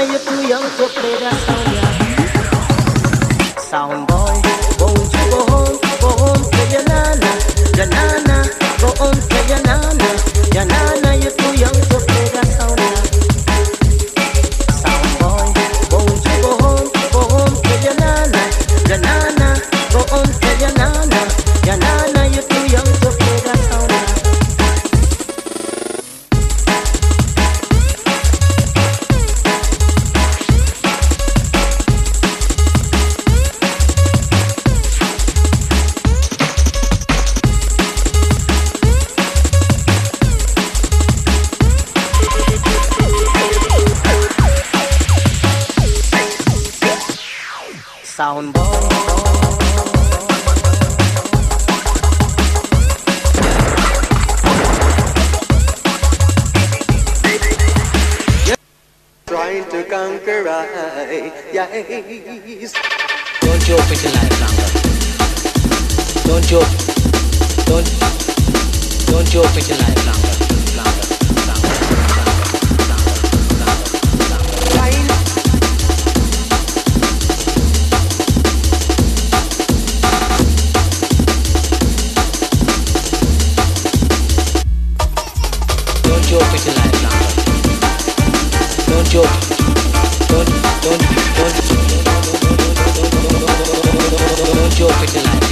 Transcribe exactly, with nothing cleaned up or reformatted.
you're too young to play that sound, yeah. Sound boy, won't you go home, go home to your nana, your nana, go home to your nana, your nana, you're too young to play that sound, yeah. Sound boy, won't you go home, go home to your nana, your nana, go home to your nana, your nana, you're too young to play that sound, yeah. Sound boy. Trying to conquer I, yes. Don't joke with your life longer. Don't joke. Don't don't joke with your life longer. Longer, longer, longer, longer, longer, longer. Trying. Don't joke with your life longer. Don't joke. Don't don't don't don't don't joke with your life.